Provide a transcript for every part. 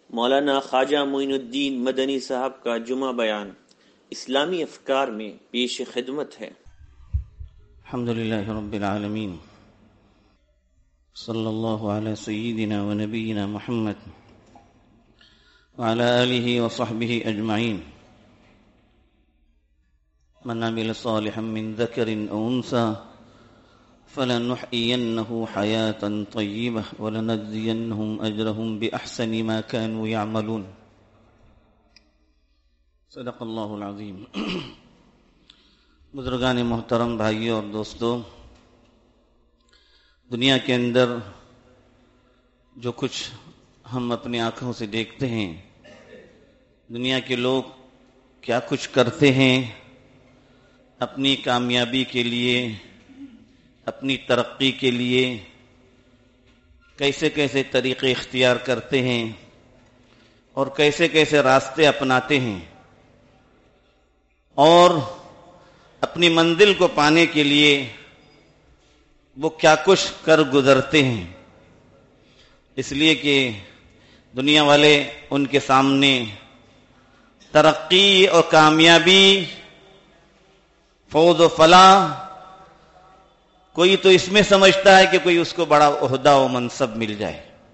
مولانا خواجہ معین الدین مدنی صاحب کا جمعہ بیان اسلامی افکار میں پیش خدمت ہے۔ الحمدللہ رب العالمین، صلی اللہ علی سیدنا و نبینا محمد وعلی آلہ وصحبہ اجمعین۔ من عمل صالحا من ذکر او انثى فلنحيينه حياة طيبة ولنجزينهم أجرهم بأحسن ما كانوا يعملون۔ صدق اللہ العظیم۔ بزرگان محترم، بھائیوں اور دوستوں، دنیا کے اندر جو کچھ ہم اپنی آنکھوں سے دیکھتے ہیں، دنیا کے لوگ کیا کچھ کرتے ہیں اپنی کامیابی کے لیے، اپنی ترقی کے لیے، کیسے کیسے طریقے اختیار کرتے ہیں اور کیسے کیسے راستے اپناتے ہیں، اور اپنی منزل کو پانے کے لیے وہ کیا کچھ کر گزرتے ہیں، اس لیے کہ دنیا والے ان کے سامنے ترقی اور کامیابی، فوز و فلاح، کوئی تو اس میں سمجھتا ہے کہ کوئی اس کو بڑا عہدہ و منصب مل جائے،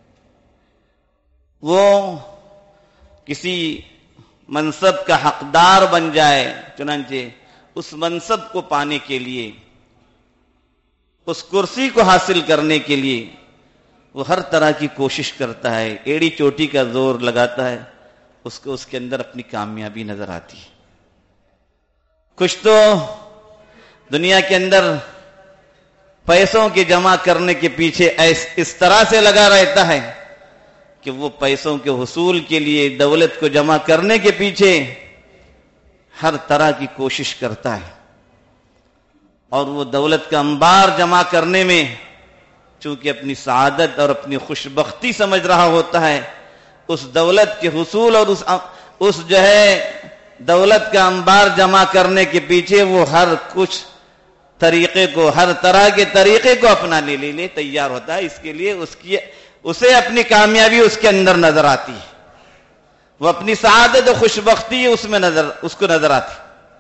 وہ کسی منصب کا حقدار بن جائے، چنانچہ اس منصب کو پانے کے لیے، اس کرسی کو حاصل کرنے کے لیے وہ ہر طرح کی کوشش کرتا ہے، ایڑی چوٹی کا زور لگاتا ہے، اس کو اس کے اندر اپنی کامیابی نظر آتی ہے۔ کچھ تو دنیا کے اندر پیسوں کے جمع کرنے کے پیچھے اس طرح سے لگا رہتا ہے کہ وہ پیسوں کے حصول کے لیے، دولت کو جمع کرنے کے پیچھے ہر طرح کی کوشش کرتا ہے، اور وہ دولت کا انبار جمع کرنے میں چونکہ اپنی سعادت اور اپنی خوشبختی سمجھ رہا ہوتا ہے، اس دولت کے حصول اور اس دولت کا انبار جمع کرنے کے پیچھے وہ ہر کچھ طریقے کو، ہر طرح کے طریقے کو اپنانے کے لیے تیار ہوتا ہے۔ اس کے لیے اسے اپنی کامیابی اس کے اندر نظر آتی ہے، وہ اپنی سعادت و خوشبختی اس کو نظر آتی۔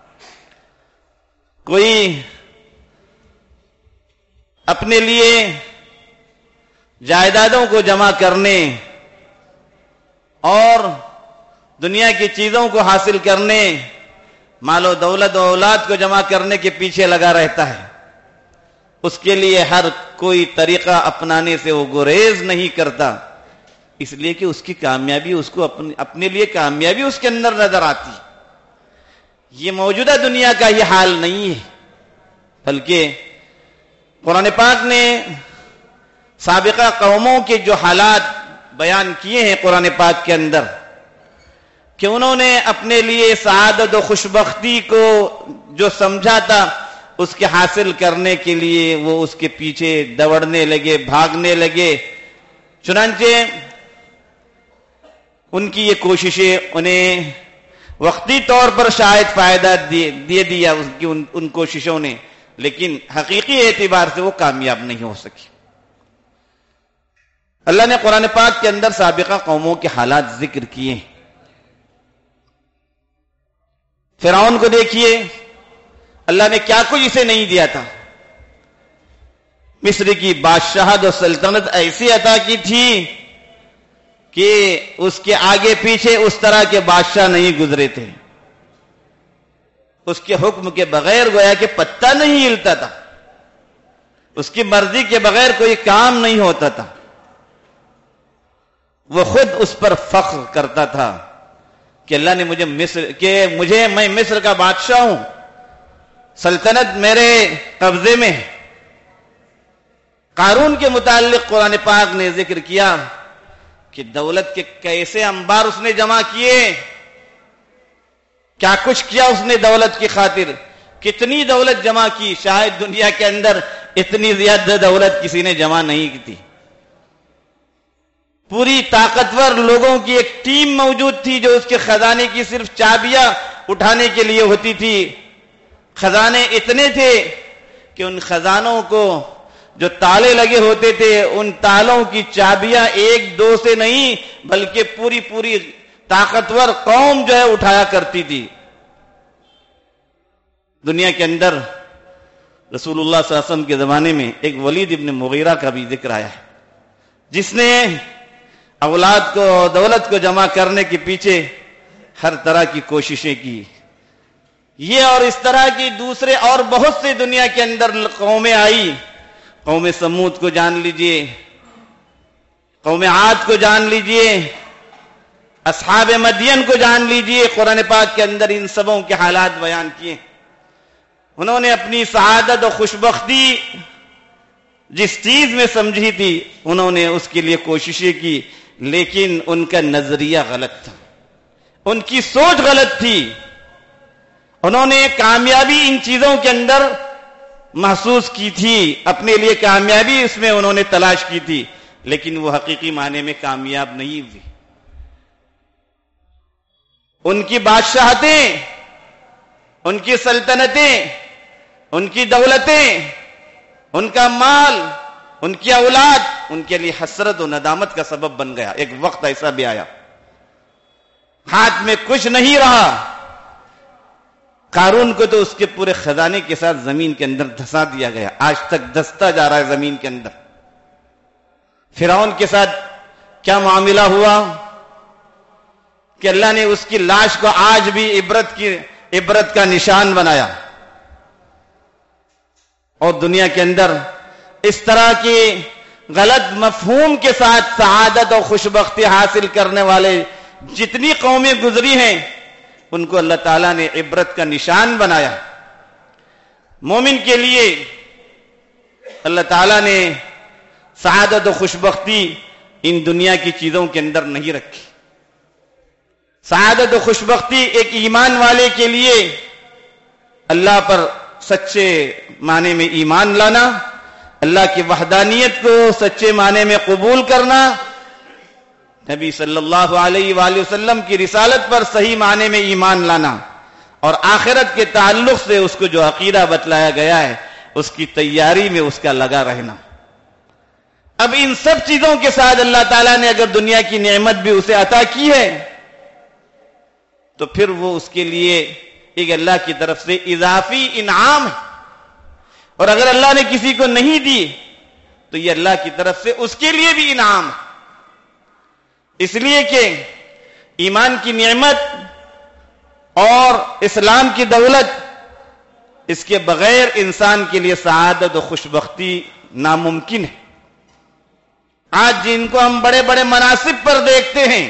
کوئی اپنے لیے جائیدادوں کو جمع کرنے اور دنیا کی چیزوں کو حاصل کرنے، مال و دولت و اولاد کو جمع کرنے کے پیچھے لگا رہتا ہے، اس کے لیے ہر کوئی طریقہ اپنانے سے وہ گریز نہیں کرتا، اس لیے کہ اس کی کامیابی، اس کو اپنے لیے کامیابی اس کے اندر نظر آتی۔ یہ موجودہ دنیا کا یہ حال نہیں ہے، بلکہ قرآن پاک نے سابقہ قوموں کے جو حالات بیان کیے ہیں قرآن پاک کے اندر، کہ انہوں نے اپنے لیے سعادت و خوشبختی کو جو سمجھا تھا، اس کے حاصل کرنے کے لیے وہ اس کے پیچھے دوڑنے لگے، بھاگنے لگے، چنانچہ ان کی یہ کوششیں انہیں وقتی طور پر شاید فائدہ دے دیا ان کوششوں نے، لیکن حقیقی اعتبار سے وہ کامیاب نہیں ہو سکی۔ اللہ نے قرآن پاک کے اندر سابقہ قوموں کے حالات ذکر کیے۔ فرعون کو دیکھیے، اللہ نے کیا کچھ اسے نہیں دیا تھا۔ مصر کی بادشاہت و سلطنت ایسی عطا کی تھی کہ اس کے آگے پیچھے اس طرح کے بادشاہ نہیں گزرے تھے، اس کے حکم کے بغیر گویا کہ پتہ نہیں ہلتا تھا، اس کی مرضی کے بغیر کوئی کام نہیں ہوتا تھا۔ وہ خود اس پر فخر کرتا تھا کہ اللہ نے میں مصر کا بادشاہ ہوں، سلطنت میرے قبضے میں ہے۔ قارون کے متعلق قرآن پاک نے ذکر کیا کہ دولت کے کیسے انبار اس نے جمع کیے، کیا کچھ کیا اس نے دولت کی خاطر، کتنی دولت جمع کی، شاید دنیا کے اندر اتنی زیادہ دولت کسی نے جمع نہیں کی تھی۔ پوری طاقتور لوگوں کی ایک ٹیم موجود تھی جو اس کے خزانے کی صرف چابیاں اٹھانے کے لیے ہوتی تھی۔ خزانے اتنے تھے کہ ان خزانوں کو جو تالے لگے ہوتے تھے ان تالوں کی چابیاں ایک دو سے نہیں بلکہ پوری پوری طاقتور قوم جو ہے اٹھایا کرتی تھی. دنیا کے اندر رسول اللہ صلی اللہ علیہ وسلم کے زمانے میں ایک ولید ابن مغیرہ کا بھی ذکر آیا ہے جس نے اولاد کو دولت کو جمع کرنے کے پیچھے ہر طرح کی کوششیں کی. یہ اور اس طرح کی دوسرے اور بہت سے دنیا کے اندر قومیں آئی. قوم سمود کو جان لیجئے, قوم عاد کو جان لیجئے, اصحاب مدین کو جان لیجئے. قرآن پاک کے اندر ان سبوں کے حالات بیان کیے. انہوں نے اپنی سعادت و خوشبختی جس چیز میں سمجھی تھی انہوں نے اس کے لیے کوششیں کی, لیکن ان کا نظریہ غلط تھا, ان کی سوچ غلط تھی. انہوں نے کامیابی ان چیزوں کے اندر محسوس کی تھی, اپنے لیے کامیابی اس میں انہوں نے تلاش کی تھی, لیکن وہ حقیقی معنی میں کامیاب نہیں ہوئی. ان کی بادشاہتیں, ان کی سلطنتیں, ان کی دولتیں, ان کا مال, ان کی اولاد ان کے لیے حسرت و ندامت کا سبب بن گیا. ایک وقت ایسا بھی آیا ہاتھ میں کچھ نہیں رہا. قارون کو تو اس کے پورے خزانے کے ساتھ زمین کے اندر دھسا دیا گیا, آج تک دھستا جا رہا ہے زمین کے اندر. فرعون کے ساتھ کیا معاملہ ہوا کہ اللہ نے اس کی لاش کو آج بھی عبرت کا نشان بنایا. اور دنیا کے اندر اس طرح کی غلط مفہوم کے ساتھ سعادت اور خوشبختی حاصل کرنے والے جتنی قومیں گزری ہیں ان کو اللہ تعالیٰ نے عبرت کا نشان بنایا. مومن کے لیے اللہ تعالیٰ نے سعادت و خوشبختی ان دنیا کی چیزوں کے اندر نہیں رکھی. سعادت و خوشبختی ایک ایمان والے کے لیے اللہ پر سچے معنی میں ایمان لانا, اللہ کی وحدانیت کو سچے معنی میں قبول کرنا, نبی صلی اللہ علیہ وآلہ وسلم کی رسالت پر صحیح معنی میں ایمان لانا, اور آخرت کے تعلق سے اس کو جو عقیدہ بتلایا گیا ہے اس کی تیاری میں اس کا لگا رہنا. اب ان سب چیزوں کے ساتھ اللہ تعالیٰ نے اگر دنیا کی نعمت بھی اسے عطا کی ہے تو پھر وہ اس کے لیے ایک اللہ کی طرف سے اضافی انعام ہے, اور اگر اللہ نے کسی کو نہیں دی تو یہ اللہ کی طرف سے اس کے لیے بھی انعام ہے. اس لیے کہ ایمان کی نعمت اور اسلام کی دولت, اس کے بغیر انسان کے لیے سعادت و خوشبختی ناممکن ہے. آج جن کو ہم بڑے بڑے مناصب پر دیکھتے ہیں,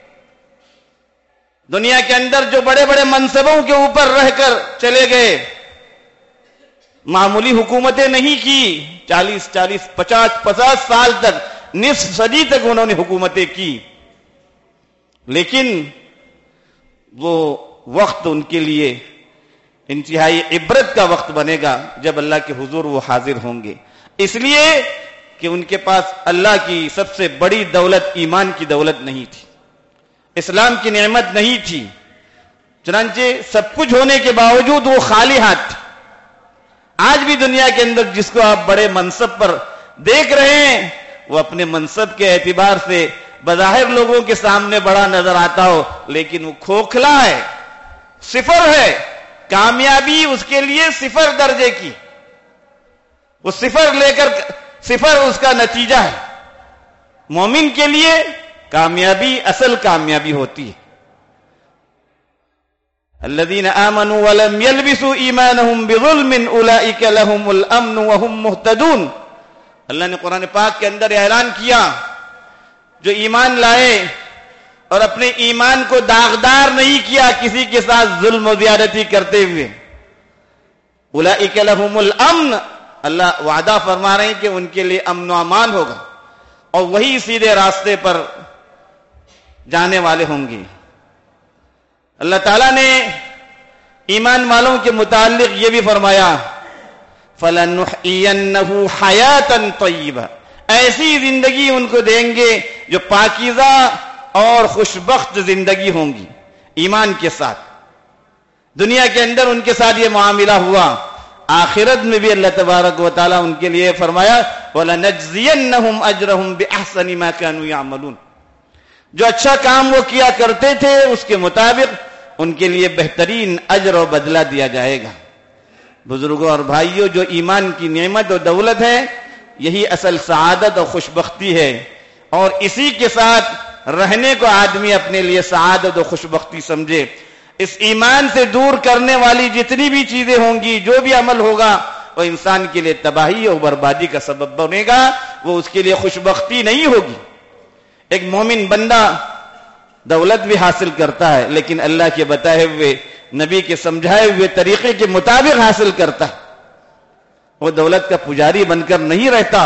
دنیا کے اندر جو بڑے بڑے منصبوں کے اوپر رہ کر چلے گئے, معمولی حکومتیں نہیں کی, 40 50 سال تک, نصف صدی تک انہوں نے حکومتیں کی, لیکن وہ وقت ان کے لیے انتہائی عبرت کا وقت بنے گا جب اللہ کے حضور وہ حاضر ہوں گے. اس لیے کہ ان کے پاس اللہ کی سب سے بڑی دولت ایمان کی دولت نہیں تھی, اسلام کی نعمت نہیں تھی. چنانچہ سب کچھ ہونے کے باوجود وہ خالی ہاتھ تھے. آج بھی دنیا کے اندر جس کو آپ بڑے منصب پر دیکھ رہے ہیں وہ اپنے منصب کے اعتبار سے بظاہر لوگوں کے سامنے بڑا نظر آتا ہو, لیکن وہ کھوکھلا ہے, صفر ہے. کامیابی اس کے لیے صفر درجے کی, وہ صفر لے کر صفر اس کا نتیجہ ہے. مومن کے لیے کامیابی اصل کامیابی ہوتی ہے. الذين آمنوا ولم يلبسوا ایمانهم بظلم اولئک لهم الامن وهم مهتدون. اللہ نے قرآن پاک کے اندر اعلان کیا جو ایمان لائے اور اپنے ایمان کو داغدار نہیں کیا کسی کے ساتھ ظلم و زیادتی کرتے ہوئے, اولئک لهم الامن, اللہ وعدہ فرما رہے ہیں کہ ان کے لیے امن و امان ہوگا اور وہی سیدھے راستے پر جانے والے ہوں گے. اللہ تعالیٰ نے ایمان والوں کے متعلق یہ بھی فرمایا فَلَنُحْيِيَنَّهُ حَيَاةً طَيِّبَةً, ایسی زندگی ان کو دیں گے جو پاکیزہ اور خوشبخت زندگی ہوں گی ایمان کے ساتھ. دنیا کے اندر ان کے ساتھ یہ معاملہ ہوا, آخرت میں بھی اللہ تبارک و تعالیٰ ان کے لیے فرمایا وَلَنَجْزِيَنَّهُمْ أَجْرَهُمْ بِأَحْسَنِ مَا كَانُوا يَعْمَلُونَ، جو اچھا کام وہ کیا کرتے تھے اس کے مطابق ان کے لیے بہترین اجر و بدلہ دیا جائے گا۔ بزرگوں اور بھائیوں، جو ایمان کی نعمت اور دولت ہے یہی اصل سعادت اور خوشبختی ہے، اور اسی کے ساتھ رہنے کو آدمی اپنے لیے سعادت اور خوشبختی سمجھے۔ اس ایمان سے دور کرنے والی جتنی بھی چیزیں ہوں گی، جو بھی عمل ہوگا، وہ انسان کے لیے تباہی اور بربادی کا سبب بنے گا، وہ اس کے لیے خوشبختی نہیں ہوگی۔ ایک مومن بندہ دولت بھی حاصل کرتا ہے لیکن اللہ کے بتائے ہوئے، نبی کے سمجھائے ہوئے طریقے کے مطابق حاصل کرتا ہے۔ وہ دولت کا پجاری بن کر نہیں رہتا،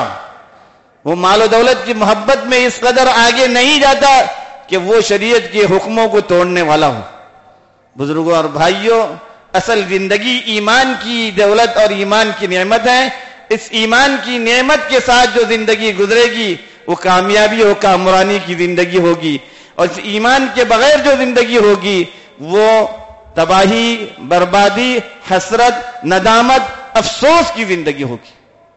وہ مال و دولت کی محبت میں اس قدر آگے نہیں جاتا کہ وہ شریعت کے حکموں کو توڑنے والا ہو۔ بزرگوں اور بھائیوں، اصل زندگی ایمان کی دولت اور ایمان کی نعمت ہے۔ اس ایمان کی نعمت کے ساتھ جو زندگی گزرے گی وہ کامیابی اور کامرانی کی زندگی ہوگی، اور اس ایمان کے بغیر جو زندگی ہوگی وہ تباہی، بربادی، حسرت، ندامت، افسوس کی زندگی ہوگی۔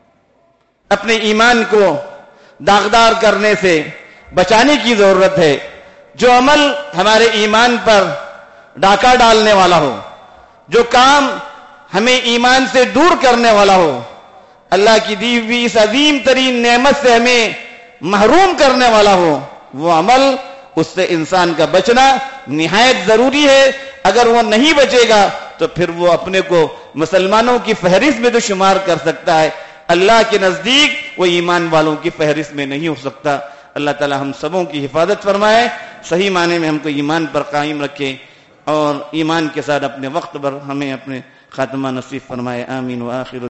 اپنے ایمان کو داغدار کرنے سے بچانے کی ضرورت ہے۔ جو عمل ہمارے ایمان پر ڈاکہ ڈالنے والا ہو، جو کام ہمیں ایمان سے دور کرنے والا ہو، اللہ کی دی ہوئی اس عظیم ترین نعمت سے ہمیں محروم کرنے والا ہو، وہ عمل، اس سے انسان کا بچنا نہایت ضروری ہے۔ اگر وہ نہیں بچے گا تو پھر وہ اپنے کو مسلمانوں کی فہرست میں تو شمار کر سکتا ہے، اللہ کے نزدیک وہ ایمان والوں کی فہرست میں نہیں ہو سکتا۔ اللہ تعالی ہم سبوں کی حفاظت فرمائے، صحیح معنی میں ہم کو ایمان پر قائم رکھے، اور ایمان کے ساتھ اپنے وقت پر ہمیں اپنے خاتمہ نصیب فرمائے۔ آمین۔ وآخر